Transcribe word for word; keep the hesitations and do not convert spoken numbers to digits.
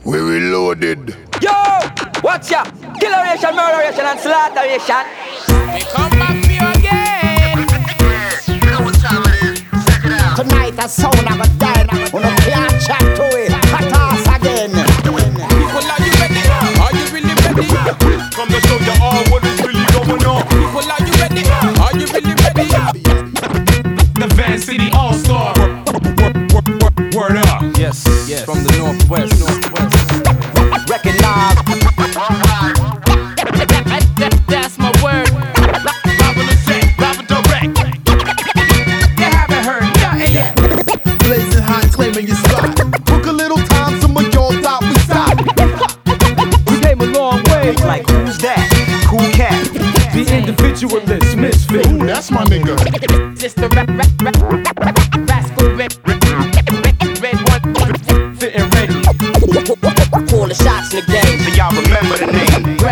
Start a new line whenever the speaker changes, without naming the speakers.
We reloaded.
Yo, watch ya. Killeration, murderation, and slaughteration.
We come back for you again.
You know what time it is? Check it out.
Tonight a sound of a dine. When I can't chat to it, hot ass again.
People, are you ready? Are you really ready?
Come to show you all what is really going on.
People, are you ready? Are you really ready?
The Van City All-Star. Word up.
Yes, yes. From the northwest, northwest.
Recognize.
That's my word.
Live the set, live direct.
You haven't heard nothing yet.
Blazing hot, claiming your spot. Took a little time, some of y'all thought we stopped.
We came a long way. Like who's that? Cool cat.
The individualist misfit.
Ooh, that's my nigga.
Just the rap, rap, rap, rap, rascal red, red, red one, fitting ready.
Call the shots in the game.
So y'all remember the name.